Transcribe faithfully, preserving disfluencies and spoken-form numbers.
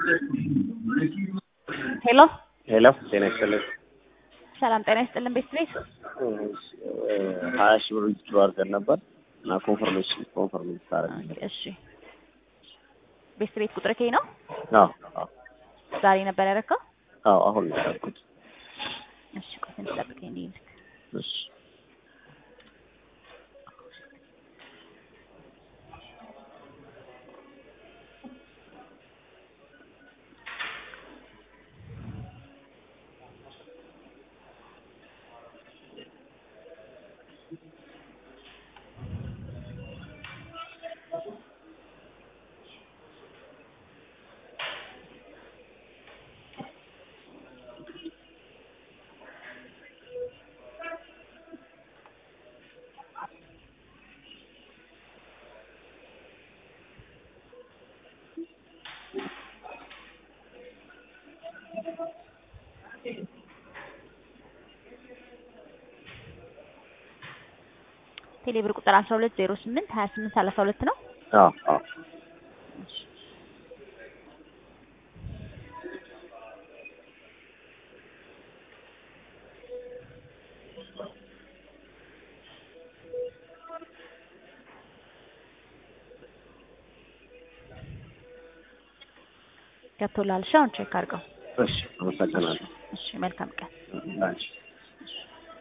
ሄሎ ሄሎ ጤና ይስጥልኝ። ሰላም ጤና ይስጥልን። ቤት ቤት ሀያ ሺህ ብር ዊዝድሮ አድርገን ነበር እና ኮንፈርሜሽን ኮንፈርም ታረጋግጥ። እሺ ቤት ቤት ቁጥር ከይ ነው? አዎ አዎ ዛሬ ነበር ያደረከው? አዎ አሁን ነው ያደረኩት። እሺ ቆይ ትንሽ ጠብቀኝ እንዴ። እሺ ቴሌብር ቁጥር አስራ ሁለት ዜሮ ስምንት ሀያ ስምንት ሰላሳ ሁለት ነው? አዎ አዎ ገብቶላል። ሻውን ቼክ አድርገው። እሺ አመሰግናለሁ። እሺ መልካም ቀን። እሺ